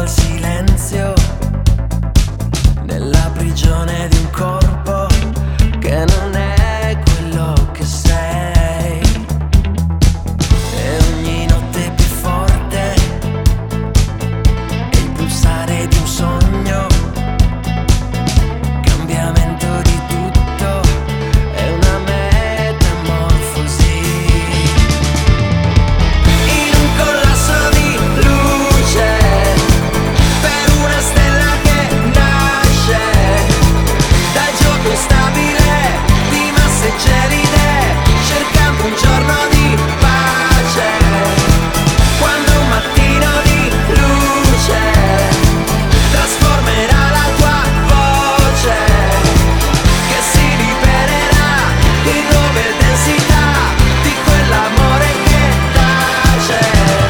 al silenzio, nella prigione di un corpo che non è quello che sei. E ogni notte è più forte è il pulsare di un sogno, cambiamento di tutto, è una metamorfosi. In un collasso di luce, per una stella che nasce dal gioco instabile di masse gelide, cercando un giorno di pace. Quando un mattino di luce trasformerà la tua voce, che si libererà in nuove densità di quell'amore che tace.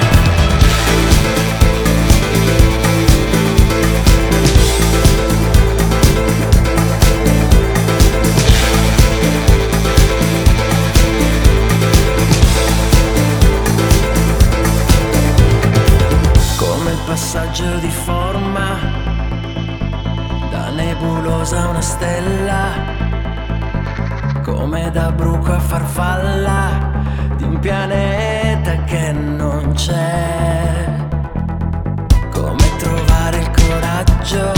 Come il passaggio di forma da nebulosa a una stella, come da bruco a farfalla di un pianeta che non c'è. Come trovare il coraggio